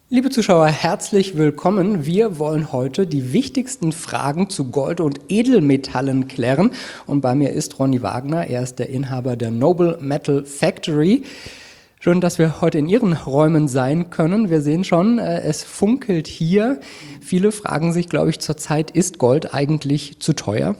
Liebe Zuschauer, herzlich willkommen. Wir wollen heute die wichtigsten Fragen zu Gold und Edelmetallen klären. Und bei mir ist Ronny Wagner, er ist der Inhaber der Noble Metal Factory. Schön, dass wir heute in Ihren Räumen sein können. Wir sehen schon, es funkelt hier. Viele fragen sich, glaube ich, zurzeit, ist Gold eigentlich zu teuer?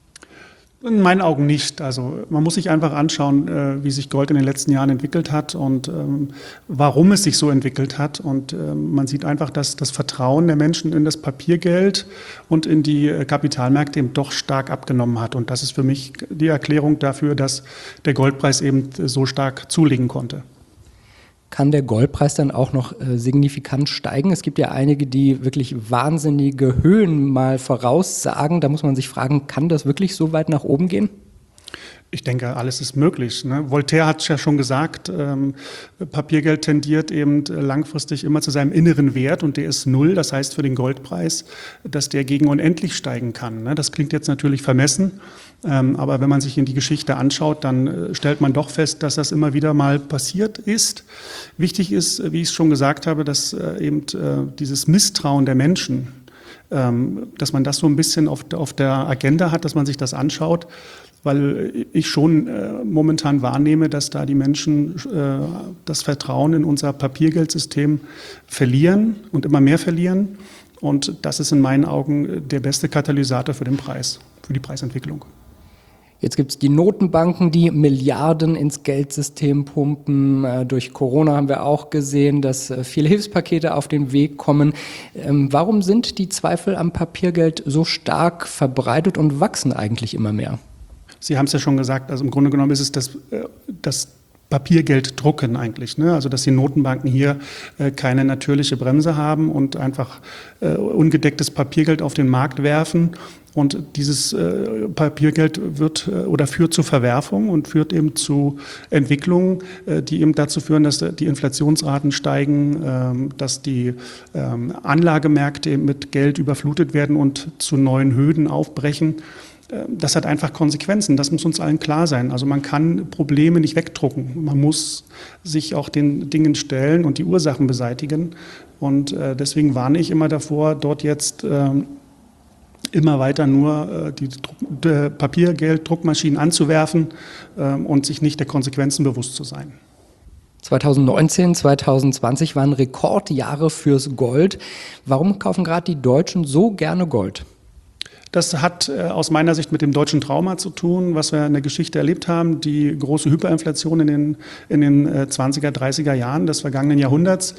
In meinen Augen nicht. Also man muss sich einfach anschauen, wie sich Gold in den letzten Jahren entwickelt hat und warum es sich so entwickelt hat. Und man sieht einfach, dass das Vertrauen der Menschen in das Papiergeld und in die Kapitalmärkte eben doch stark abgenommen hat. Und das ist für mich die Erklärung dafür, dass der Goldpreis eben so stark zulegen konnte. Kann der Goldpreis dann auch noch signifikant steigen? Es gibt ja einige, die wirklich wahnsinnige Höhen mal voraussagen. Da muss man sich fragen, kann das wirklich so weit nach oben gehen? Ich denke, alles ist möglich. Ne? Voltaire hat ja schon gesagt, Papiergeld tendiert eben langfristig immer zu seinem inneren Wert und der ist null. Das heißt für den Goldpreis, dass der gegen unendlich steigen kann. Ne? Das klingt jetzt natürlich vermessen, aber wenn man sich in die Geschichte anschaut, dann stellt man doch fest, dass das immer wieder mal passiert ist. Wichtig ist, wie ich es schon gesagt habe, dass eben dieses Misstrauen der Menschen, dass man das so ein bisschen auf der Agenda hat, dass man sich das anschaut, weil ich schon momentan wahrnehme, dass da die Menschen das Vertrauen in unser Papiergeldsystem verlieren und immer mehr verlieren. Und das ist in meinen Augen der beste Katalysator für den Preis, für die Preisentwicklung. Jetzt gibt es die Notenbanken, die Milliarden ins Geldsystem pumpen. Durch Corona haben wir auch gesehen, dass viele Hilfspakete auf den Weg kommen. Warum sind die Zweifel am Papiergeld so stark verbreitet und wachsen eigentlich immer mehr? Sie haben es ja schon gesagt, also im Grunde genommen ist es das Papiergeld drucken eigentlich, ne? Also dass die Notenbanken hier keine natürliche Bremse haben und einfach ungedecktes Papiergeld auf den Markt werfen. Und dieses Papiergeld führt zu Verwerfung und führt eben zu Entwicklungen, die eben dazu führen, dass die Inflationsraten steigen, dass die Anlagemärkte eben mit Geld überflutet werden und zu neuen Höhen aufbrechen. Das hat einfach Konsequenzen, das muss uns allen klar sein. Also man kann Probleme nicht wegdrucken, man muss sich auch den Dingen stellen und die Ursachen beseitigen. Und deswegen warne ich immer davor, dort jetzt immer weiter nur die Papiergelddruckmaschinen anzuwerfen und sich nicht der Konsequenzen bewusst zu sein. 2019, 2020 waren Rekordjahre fürs Gold. Warum kaufen gerade die Deutschen so gerne Gold? Das hat aus meiner Sicht mit dem deutschen Trauma zu tun, was wir in der Geschichte erlebt haben, die große Hyperinflation in den 20er, 30er Jahren des vergangenen Jahrhunderts.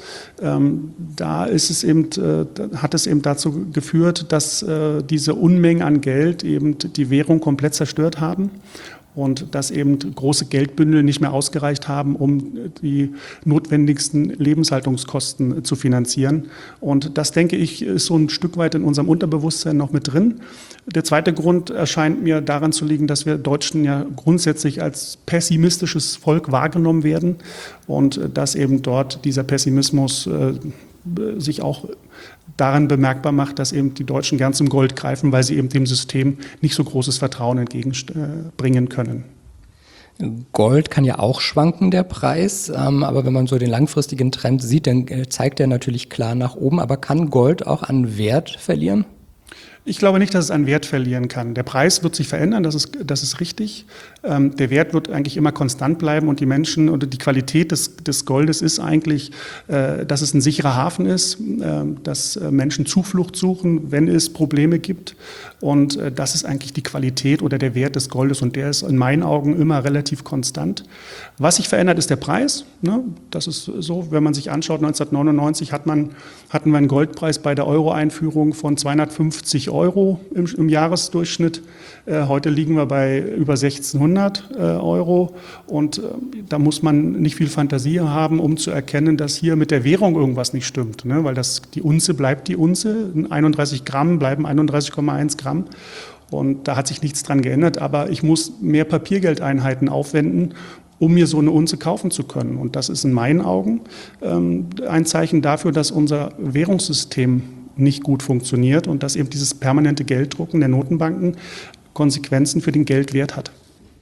Da hat es eben dazu geführt, dass diese Unmengen an Geld eben die Währung komplett zerstört haben. Und dass eben große Geldbündel nicht mehr ausgereicht haben, um die notwendigsten Lebenshaltungskosten zu finanzieren. Und das, denke ich, ist so ein Stück weit in unserem Unterbewusstsein noch mit drin. Der zweite Grund erscheint mir daran zu liegen, dass wir Deutschen ja grundsätzlich als pessimistisches Volk wahrgenommen werden und dass eben dort dieser Pessimismus sich auch daran bemerkbar macht, dass eben die Deutschen gern zum Gold greifen, weil sie eben dem System nicht so großes Vertrauen entgegenbringen können. Gold kann ja auch schwanken, der Preis, aber wenn man so den langfristigen Trend sieht, dann zeigt er natürlich klar nach oben. Aber kann Gold auch an Wert verlieren? Ich glaube nicht, dass es an Wert verlieren kann. Der Preis wird sich verändern, das ist richtig. Der Wert wird eigentlich immer konstant bleiben und die Menschen oder die Qualität des Goldes ist eigentlich, dass es ein sicherer Hafen ist, dass Menschen Zuflucht suchen, wenn es Probleme gibt. Und das ist eigentlich die Qualität oder der Wert des Goldes und der ist in meinen Augen immer relativ konstant. Was sich verändert, ist der Preis. Ne? Das ist so, wenn man sich anschaut, 1999 hatten wir einen Goldpreis bei der Euro-Einführung von 250 Euro im Jahresdurchschnitt. Heute liegen wir bei über 1600 Euro und da muss man nicht viel Fantasie haben, um zu erkennen, dass hier mit der Währung irgendwas nicht stimmt, ne? Weil die Unze bleibt die Unze, 31 Gramm bleiben 31,1 Gramm und da hat sich nichts dran geändert, aber ich muss mehr Papiergeldeinheiten aufwenden, um mir so eine Unze kaufen zu können. Und das ist in meinen Augen ein Zeichen dafür, dass unser Währungssystem nicht gut funktioniert und dass eben dieses permanente Gelddrucken der Notenbanken Konsequenzen für den Geldwert hat.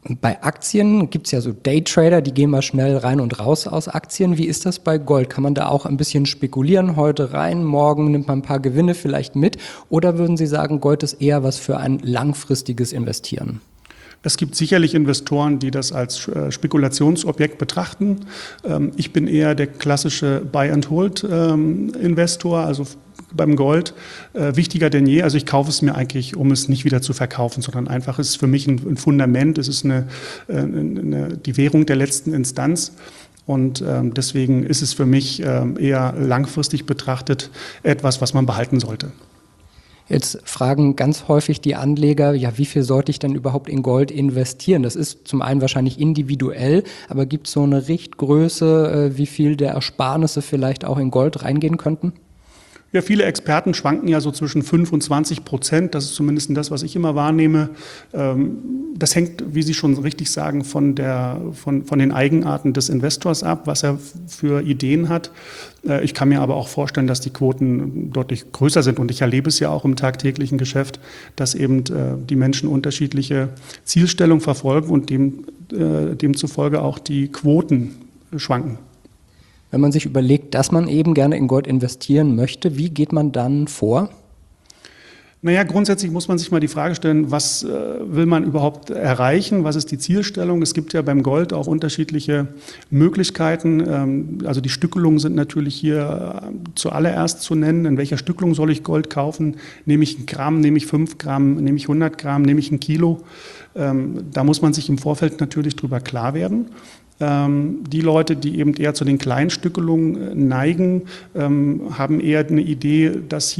Bei Aktien gibt es ja so Daytrader, die gehen mal schnell rein und raus aus Aktien. Wie ist das bei Gold? Kann man da auch ein bisschen spekulieren? Heute rein, morgen nimmt man ein paar Gewinne vielleicht mit? Oder würden Sie sagen, Gold ist eher was für ein langfristiges Investieren? Es gibt sicherlich Investoren, die das als Spekulationsobjekt betrachten. Ich bin eher der klassische Buy-and-Hold-Investor, also beim Gold wichtiger denn je. Also ich kaufe es mir eigentlich, um es nicht wieder zu verkaufen, sondern einfach ist es für mich ein Fundament. Es ist die Währung der letzten Instanz. Und deswegen ist es für mich eher langfristig betrachtet etwas, was man behalten sollte. Jetzt fragen ganz häufig die Anleger, ja, wie viel sollte ich denn überhaupt in Gold investieren? Das ist zum einen wahrscheinlich individuell, aber gibt es so eine Richtgröße, wie viel der Ersparnisse vielleicht auch in Gold reingehen könnten? Ja, viele Experten schwanken ja so zwischen 5 und 20%. Das ist zumindest das, was ich immer wahrnehme. Das hängt, wie Sie schon richtig sagen, von den Eigenarten des Investors ab, was er für Ideen hat. Ich kann mir aber auch vorstellen, dass die Quoten deutlich größer sind. Und ich erlebe es ja auch im tagtäglichen Geschäft, dass eben die Menschen unterschiedliche Zielstellungen verfolgen und demzufolge auch die Quoten schwanken. Wenn man sich überlegt, dass man eben gerne in Gold investieren möchte, wie geht man dann vor? Naja, grundsätzlich muss man sich mal die Frage stellen, was will man überhaupt erreichen? Was ist die Zielstellung? Es gibt ja beim Gold auch unterschiedliche Möglichkeiten. Also die Stückelungen sind natürlich hier zuallererst zu nennen. In welcher Stückelung soll ich Gold kaufen? Nehme ich 1 Gramm, nehme ich 5 Gramm, nehme ich 100 Gramm, nehme ich 1 Kilo? Da muss man sich im Vorfeld natürlich drüber klar werden. Die Leute, die eben eher zu den kleinen Stückelungen neigen, haben eher eine Idee, dass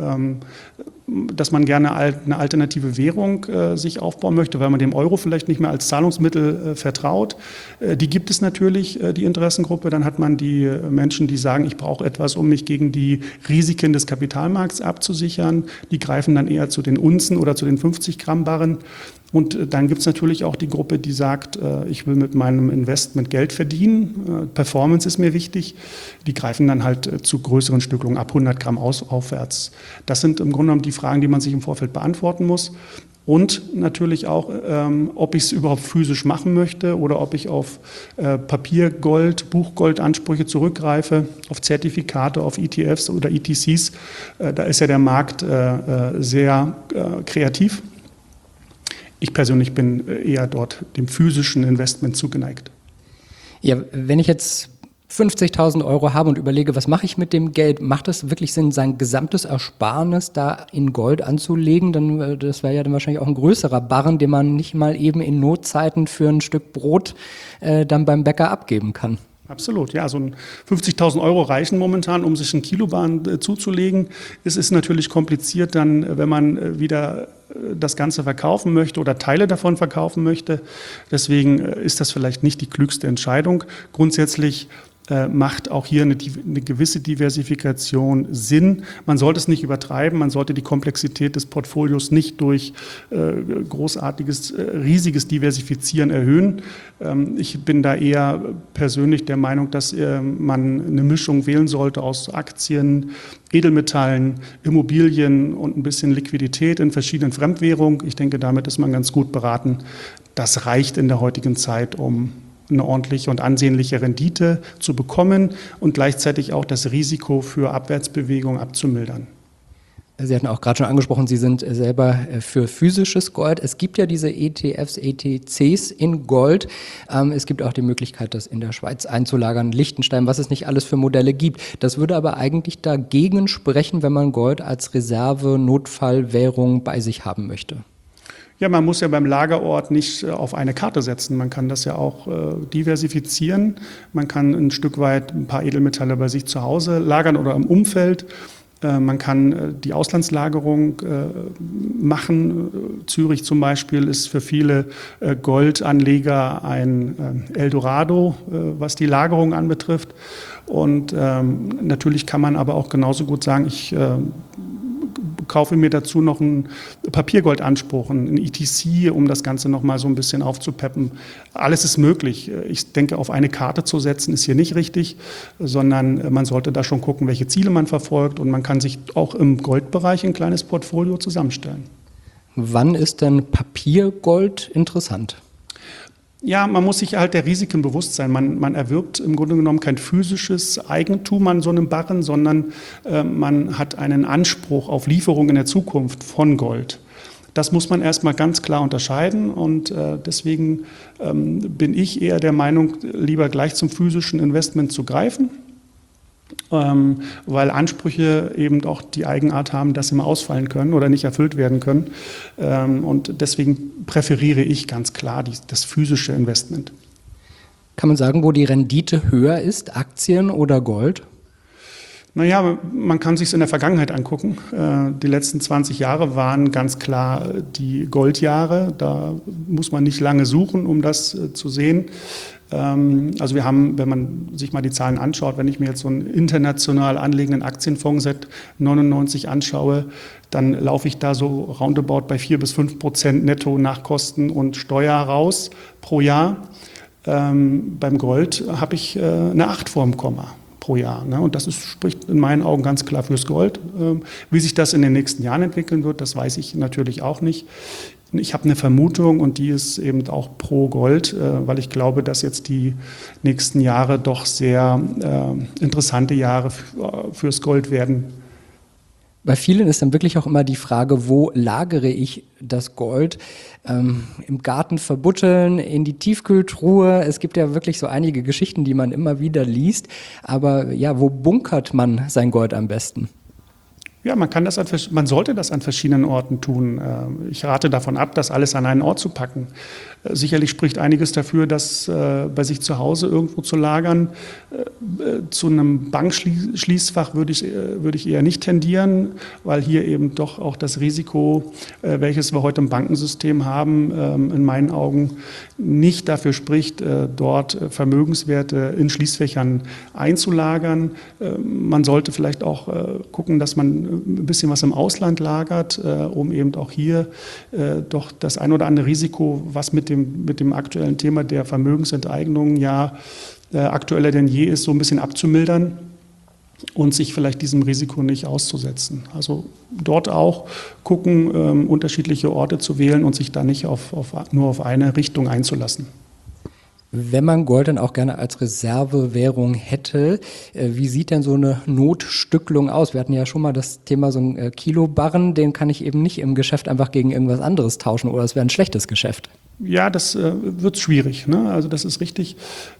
man gerne eine alternative Währung sich aufbauen möchte, weil man dem Euro vielleicht nicht mehr als Zahlungsmittel vertraut. Die gibt es natürlich, die Interessengruppe. Dann hat man die Menschen, die sagen, ich brauche etwas, um mich gegen die Risiken des Kapitalmarkts abzusichern. Die greifen dann eher zu den Unzen oder zu den 50-Gramm-Barren. Und dann gibt es natürlich auch die Gruppe, die sagt, ich will mit meinem Investment Geld verdienen, Performance ist mir wichtig. Die greifen dann halt zu größeren Stückelungen ab 100 Gramm aufwärts. Das sind im Grunde genommen die Fragen, die man sich im Vorfeld beantworten muss. Und natürlich auch, ob ich es überhaupt physisch machen möchte oder ob ich auf Papiergold, Buchgoldansprüche zurückgreife, auf Zertifikate, auf ETFs oder ETCs. Da ist ja der Markt sehr kreativ. Ich persönlich bin eher dort dem physischen Investment zugeneigt. Ja, wenn ich jetzt 50.000 € habe und überlege, was mache ich mit dem Geld, macht es wirklich Sinn, sein gesamtes Ersparnis da in Gold anzulegen? Dann, das wäre ja dann wahrscheinlich auch ein größerer Barren, den man nicht mal eben in Notzeiten für ein Stück Brot dann beim Bäcker abgeben kann. Absolut, ja, so 50.000 € reichen momentan, um sich ein Kilobarren zuzulegen. Es ist natürlich kompliziert dann, wenn man wieder das Ganze verkaufen möchte oder Teile davon verkaufen möchte. Deswegen ist das vielleicht nicht die klügste Entscheidung. Grundsätzlich macht auch hier eine gewisse Diversifikation Sinn. Man sollte es nicht übertreiben, man sollte die Komplexität des Portfolios nicht durch großartiges, riesiges Diversifizieren erhöhen. Ich bin da eher persönlich der Meinung, dass man eine Mischung wählen sollte aus Aktien, Edelmetallen, Immobilien und ein bisschen Liquidität in verschiedenen Fremdwährungen. Ich denke, damit ist man ganz gut beraten. Das reicht in der heutigen Zeit, um eine ordentliche und ansehnliche Rendite zu bekommen und gleichzeitig auch das Risiko für Abwärtsbewegung abzumildern. Sie hatten auch gerade schon angesprochen, Sie sind selber für physisches Gold. Es gibt ja diese ETFs, ETCs in Gold. Es gibt auch die Möglichkeit, das in der Schweiz einzulagern, Liechtenstein, was es nicht alles für Modelle gibt. Das würde aber eigentlich dagegen sprechen, wenn man Gold als Reserve, Notfallwährung bei sich haben möchte. Ja, man muss ja beim Lagerort nicht auf eine Karte setzen. Man kann das ja auch diversifizieren. Man kann ein Stück weit ein paar Edelmetalle bei sich zu Hause lagern oder im Umfeld. Man kann die Auslandslagerung machen. Zürich zum Beispiel ist für viele Goldanleger ein Eldorado, was die Lagerung anbetrifft. Und natürlich kann man aber auch genauso gut sagen, ich kaufe mir dazu noch einen Papiergoldanspruch, einen ETC, um das Ganze noch mal so ein bisschen aufzupeppen. Alles ist möglich. Ich denke, auf eine Karte zu setzen, ist hier nicht richtig, sondern man sollte da schon gucken, welche Ziele man verfolgt, und man kann sich auch im Goldbereich ein kleines Portfolio zusammenstellen. Wann ist denn Papiergold interessant? Ja, man muss sich halt der Risiken bewusst sein. Man erwirbt im Grunde genommen kein physisches Eigentum an so einem Barren, sondern man hat einen Anspruch auf Lieferung in der Zukunft von Gold. Das muss man erstmal ganz klar unterscheiden und deswegen bin ich eher der Meinung, lieber gleich zum physischen Investment zu greifen, weil Ansprüche eben auch die Eigenart haben, dass sie mal ausfallen können oder nicht erfüllt werden können. Und deswegen präferiere ich ganz klar das physische Investment. Kann man sagen, wo die Rendite höher ist, Aktien oder Gold? Naja, man kann sich es in der Vergangenheit angucken. Die letzten 20 Jahre waren ganz klar die Goldjahre. Da muss man nicht lange suchen, um das zu sehen. Also wir haben, wenn man sich mal die Zahlen anschaut, wenn ich mir jetzt so einen international anlegenden Aktienfonds seit 99 anschaue, dann laufe ich da so roundabout bei 4-5% netto nach Kosten und Steuer raus pro Jahr. Beim Gold habe ich eine 8 vorm Komma pro Jahr. Ne? Und das spricht in meinen Augen ganz klar fürs Gold. Wie sich das in den nächsten Jahren entwickeln wird, das weiß ich natürlich auch nicht. Ich habe eine Vermutung und die ist eben auch pro Gold, weil ich glaube, dass jetzt die nächsten Jahre doch sehr interessante Jahre fürs Gold werden. Bei vielen ist dann wirklich auch immer die Frage, wo lagere ich das Gold? Im Garten verbutteln, in die Tiefkühltruhe. Es gibt ja wirklich so einige Geschichten, die man immer wieder liest. Aber ja, wo bunkert man sein Gold am besten? Ja, man sollte das an verschiedenen Orten tun. Ich rate davon ab, das alles an einen Ort zu packen. Sicherlich spricht einiges dafür, das bei sich zu Hause irgendwo zu lagern. Zu einem Bankschließfach würde ich eher nicht tendieren, weil hier eben doch auch das Risiko, welches wir heute im Bankensystem haben, in meinen Augen nicht dafür spricht, dort Vermögenswerte in Schließfächern einzulagern. Man sollte vielleicht auch gucken, dass man ein bisschen was im Ausland lagert, um eben auch hier doch das ein oder andere Risiko, was mit dem aktuellen Thema der Vermögensenteignung ja aktueller denn je ist, so ein bisschen abzumildern und sich vielleicht diesem Risiko nicht auszusetzen. Also dort auch gucken, unterschiedliche Orte zu wählen und sich da nicht nur auf eine Richtung einzulassen. Wenn man Gold dann auch gerne als Reservewährung hätte, wie sieht denn so eine Notstückelung aus? Wir hatten ja schon mal das Thema so ein Kilobarren, den kann ich eben nicht im Geschäft einfach gegen irgendwas anderes tauschen oder es wäre ein schlechtes Geschäft. Ja, das wird schwierig, ne? Also das ist richtig.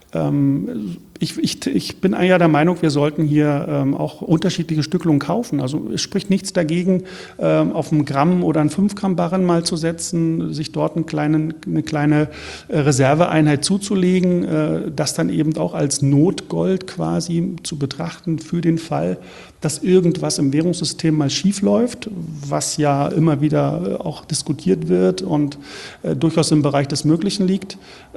Ich bin ja der Meinung, wir sollten hier auch unterschiedliche Stückelungen kaufen. Also es spricht nichts dagegen, auf einen Gramm oder einen 5-Gramm-Barren mal zu setzen, sich dort eine kleine Reserveeinheit zuzulegen, das dann eben auch als Notgold quasi zu betrachten für den Fall, dass irgendwas im Währungssystem mal schief läuft, was ja immer wieder auch diskutiert wird und durchaus im Bereich des Möglichen liegt.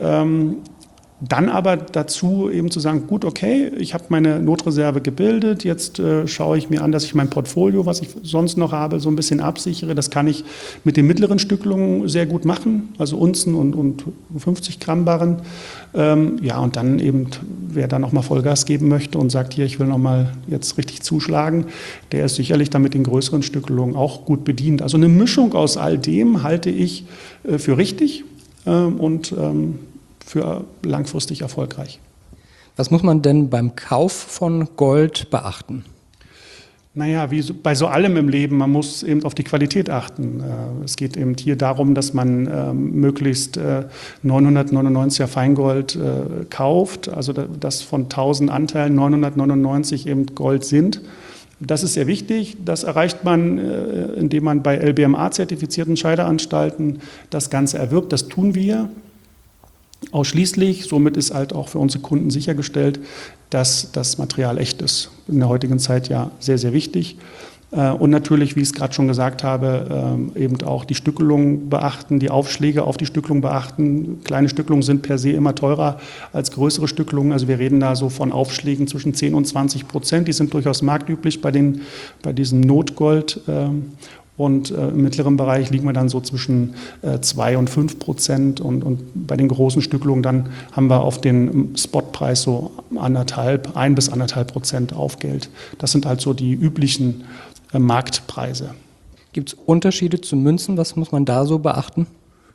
Dann aber dazu eben zu sagen, gut, okay, ich habe meine Notreserve gebildet, jetzt schaue ich mir an, dass ich mein Portfolio, was ich sonst noch habe, so ein bisschen absichere. Das kann ich mit den mittleren Stückelungen sehr gut machen, also Unzen und 50 Gramm Barren. Ja, und dann eben, wer da nochmal Vollgas geben möchte und sagt, hier, ich will nochmal jetzt richtig zuschlagen, der ist sicherlich dann mit den größeren Stückelungen auch gut bedient. Also eine Mischung aus all dem halte ich für richtig und für langfristig erfolgreich. Was muss man denn beim Kauf von Gold beachten? Naja, wie bei so allem im Leben, man muss eben auf die Qualität achten. Es geht eben hier darum, dass man möglichst 999er Feingold kauft, also dass von 1000 Anteilen 999 eben Gold sind. Das ist sehr wichtig. Das erreicht man, indem man bei LBMA-zertifizierten Scheideanstalten das Ganze erwirbt. Das tun wir ausschließlich. Somit ist halt auch für unsere Kunden sichergestellt, dass das Material echt ist. In der heutigen Zeit ja sehr, sehr wichtig. Und natürlich, wie ich es gerade schon gesagt habe, eben auch die Stückelung beachten, die Aufschläge auf die Stückelung beachten. Kleine Stückelungen sind per se immer teurer als größere Stückelungen. Also wir reden da so von Aufschlägen zwischen 10 und 20%. Die sind durchaus marktüblich bei diesem Notgold. Und im mittleren Bereich liegen wir dann so zwischen 2 und 5%. Und bei den großen Stückelungen dann haben wir auf den Spotpreis so 1 bis 1,5% Aufgeld. Das sind halt so die üblichen Marktpreise. Gibt es Unterschiede zu Münzen? Was muss man da so beachten?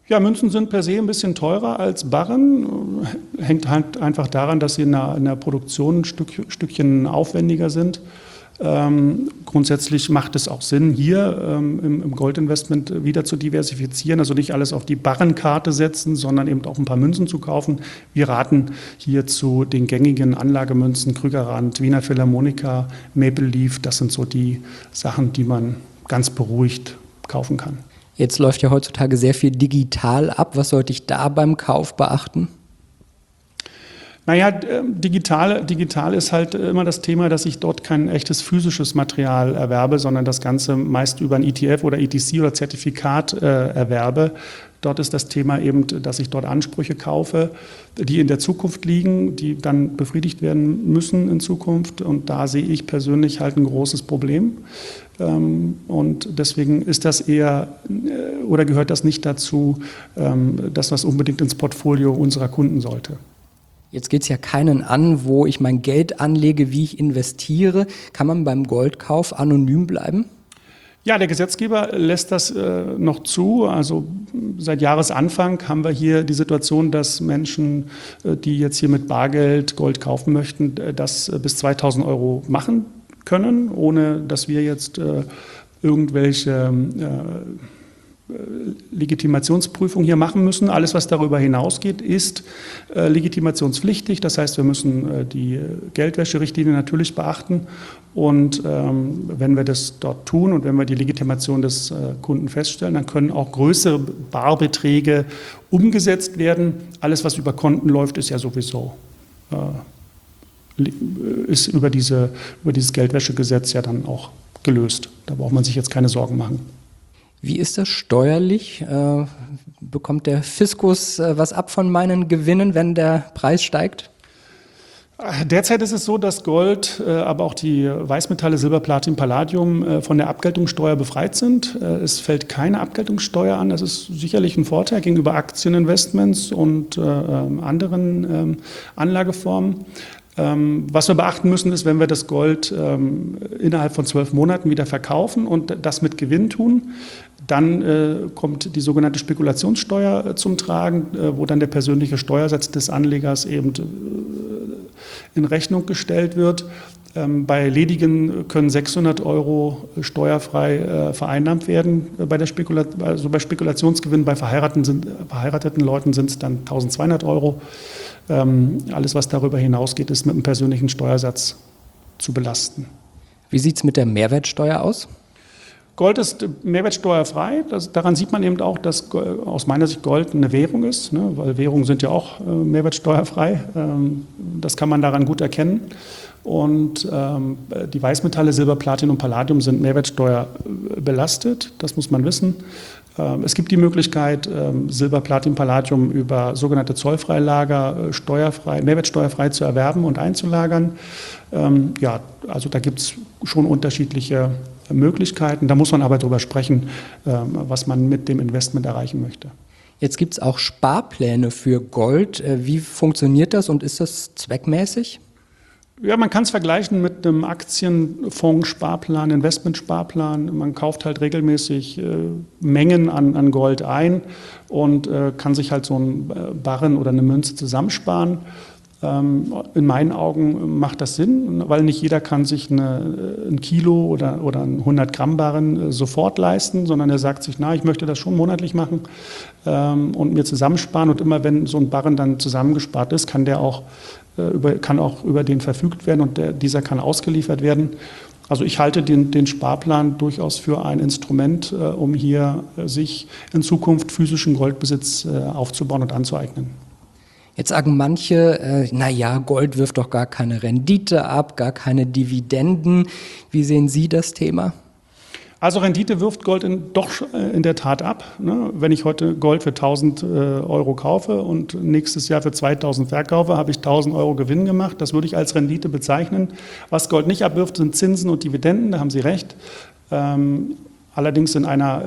Ja, Münzen sind per se ein bisschen teurer als Barren. Hängt halt einfach daran, dass sie in der Produktion ein Stückchen aufwendiger sind. Grundsätzlich macht es auch Sinn, hier im Goldinvestment wieder zu diversifizieren, also nicht alles auf die Barrenkarte setzen, sondern eben auch ein paar Münzen zu kaufen. Wir raten hier zu den gängigen Anlagemünzen, Krügerrand, Wiener Philharmonika, Maple Leaf. Das sind so die Sachen, die man ganz beruhigt kaufen kann. Jetzt läuft ja heutzutage sehr viel digital ab. Was sollte ich da beim Kauf beachten? Naja, digital ist halt immer das Thema, dass ich dort kein echtes physisches Material erwerbe, sondern das Ganze meist über ein ETF oder ETC oder Zertifikat erwerbe. Dort ist das Thema eben, dass ich dort Ansprüche kaufe, die in der Zukunft liegen, die dann befriedigt werden müssen in Zukunft. Und da sehe ich persönlich halt ein großes Problem. Und deswegen ist das eher oder gehört das nicht dazu, dass das unbedingt ins Portfolio unserer Kunden sollte. Jetzt geht es ja keinen an, wo ich mein Geld anlege, wie ich investiere. Kann man beim Goldkauf anonym bleiben? Ja, der Gesetzgeber lässt das noch zu. Also seit Jahresanfang haben wir hier die Situation, dass Menschen, die jetzt hier mit Bargeld Gold kaufen möchten, das bis 2.000 Euro machen können, ohne dass wir jetzt irgendwelche Legitimationsprüfung hier machen müssen. Alles, was darüber hinausgeht, ist legitimationspflichtig. Das heißt, wir müssen die Geldwäscherichtlinie natürlich beachten. Und wenn wir das dort tun und wenn wir die Legitimation des Kunden feststellen, dann können auch größere Barbeträge umgesetzt werden. Alles, was über Konten läuft, ist ja sowieso ist über dieses Geldwäschegesetz ja dann auch gelöst. Da braucht man sich jetzt keine Sorgen machen. Wie ist das steuerlich? Bekommt der Fiskus was ab von meinen Gewinnen, wenn der Preis steigt? Derzeit ist es so, dass Gold, aber auch die Weißmetalle Silber, Platin, Palladium von der Abgeltungssteuer befreit sind. Es fällt keine Abgeltungssteuer an. Das ist sicherlich ein Vorteil gegenüber Aktieninvestments und anderen Anlageformen. Was wir beachten müssen, ist, wenn wir das Gold innerhalb von 12 Monaten wieder verkaufen und das mit Gewinn tun, dann kommt die sogenannte Spekulationssteuer zum Tragen, wo dann der persönliche Steuersatz des Anlegers eben in Rechnung gestellt wird. Bei ledigen können 600 Euro steuerfrei vereinnahmt werden. Bei Spekulationsgewinn bei verheirateten Leuten sind es dann 1.200 Euro. Alles, was darüber hinausgeht, ist mit einem persönlichen Steuersatz zu belasten. Wie sieht es mit der Mehrwertsteuer aus? Gold ist mehrwertsteuerfrei. Daran sieht man eben auch, dass aus meiner Sicht Gold eine Währung ist, ne? Weil Währungen sind ja auch mehrwertsteuerfrei. Das kann man daran gut erkennen. Und die Weißmetalle Silber, Platin und Palladium sind mehrwertsteuerbelastet. Das muss man wissen. Es gibt die Möglichkeit, Silber, Platin, Palladium über sogenannte Zollfreilager mehrwertsteuerfrei zu erwerben und einzulagern. Ja, also da gibt es schon unterschiedliche Möglichkeiten. Da muss man aber drüber sprechen, was man mit dem Investment erreichen möchte. Jetzt gibt es auch Sparpläne für Gold. Wie funktioniert das und ist das zweckmäßig? Ja, man kann es vergleichen mit einem Aktienfonds-Sparplan, Investmentsparplan. Man kauft halt regelmäßig Mengen an Gold ein und kann sich halt so einen Barren oder eine Münze zusammensparen. In meinen Augen macht das Sinn, weil nicht jeder kann sich ein Kilo oder einen 100 Gramm Barren sofort leisten, sondern er sagt sich, ich möchte das schon monatlich machen und mir zusammensparen. Und immer wenn so ein Barren dann zusammengespart ist, kann auch über den verfügt werden und dieser kann ausgeliefert werden. Also ich halte den Sparplan durchaus für ein Instrument, um hier sich in Zukunft physischen Goldbesitz aufzubauen und anzueignen. Jetzt sagen manche, Gold wirft doch gar keine Rendite ab, gar keine Dividenden. Wie sehen Sie das Thema? Also Rendite wirft Gold doch in der Tat ab. Ne? Wenn ich heute Gold für 1.000 Euro kaufe und nächstes Jahr für 2.000 verkaufe, habe ich 1.000 Euro Gewinn gemacht. Das würde ich als Rendite bezeichnen. Was Gold nicht abwirft, sind Zinsen und Dividenden, da haben Sie recht. Allerdings in einer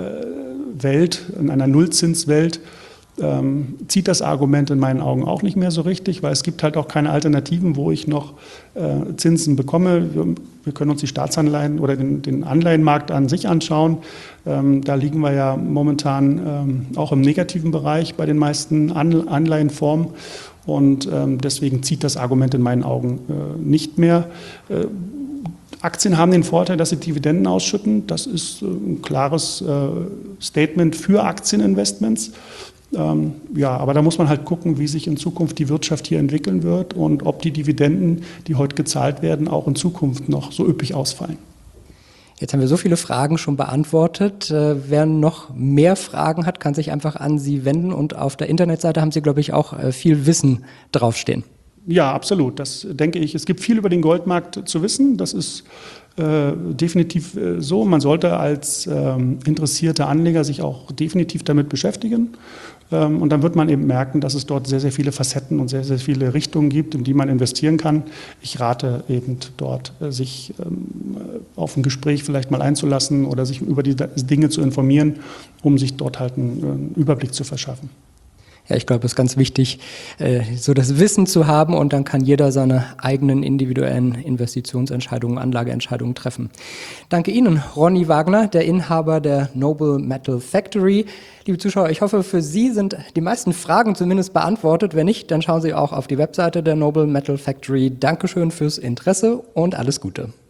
Nullzinswelt, zieht das Argument in meinen Augen auch nicht mehr so richtig, weil es gibt halt auch keine Alternativen, wo ich noch Zinsen bekomme. Wir können uns die Staatsanleihen oder den Anleihenmarkt an sich anschauen. Da liegen wir ja momentan auch im negativen Bereich bei den meisten Anleihenformen. Und deswegen zieht das Argument in meinen Augen nicht mehr. Aktien haben den Vorteil, dass sie Dividenden ausschütten. Das ist ein klares Statement für Aktieninvestments. Ja, aber da muss man halt gucken, wie sich in Zukunft die Wirtschaft hier entwickeln wird und ob die Dividenden, die heute gezahlt werden, auch in Zukunft noch so üppig ausfallen. Jetzt haben wir so viele Fragen schon beantwortet. Wer noch mehr Fragen hat, kann sich einfach an Sie wenden. Und auf der Internetseite haben Sie, glaube ich, auch viel Wissen draufstehen. Ja, absolut. Das denke ich. Es gibt viel über den Goldmarkt zu wissen. Das ist definitiv so. Man sollte als interessierter Anleger sich auch definitiv damit beschäftigen. Und dann wird man eben merken, dass es dort sehr, sehr viele Facetten und sehr, sehr viele Richtungen gibt, in die man investieren kann. Ich rate eben dort, sich auf ein Gespräch vielleicht mal einzulassen oder sich über die Dinge zu informieren, um sich dort halt einen Überblick zu verschaffen. Ja, ich glaube, es ist ganz wichtig, so das Wissen zu haben, und dann kann jeder seine eigenen individuellen Investitionsentscheidungen, Anlageentscheidungen treffen. Danke Ihnen, Ronny Wagner, der Inhaber der Noble Metal Factory. Liebe Zuschauer, ich hoffe, für Sie sind die meisten Fragen zumindest beantwortet. Wenn nicht, dann schauen Sie auch auf die Webseite der Noble Metal Factory. Dankeschön fürs Interesse und alles Gute.